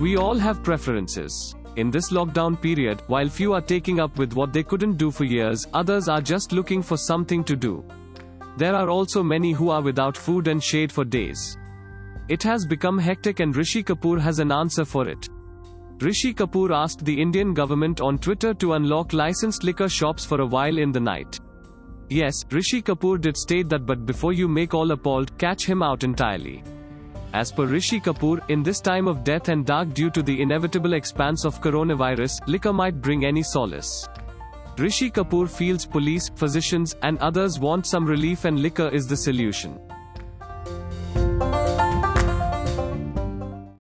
We all have preferences. In this lockdown period, while few are taking up with what they couldn't do for years, others are just looking for something to do. There are also many who are without food and shade for days. It has become hectic and Rishi Kapoor has an answer for it. Rishi Kapoor asked the Indian government on Twitter to unlock licensed liquor shops for a while in the night. Yes, Rishi Kapoor did state that, but before you make all appalled, catch him out entirely. As per Rishi Kapoor, in this time of death and dark due to the inevitable expanse of coronavirus, liquor might bring any solace. Rishi Kapoor feels police, physicians, and others want some relief and liquor is the solution.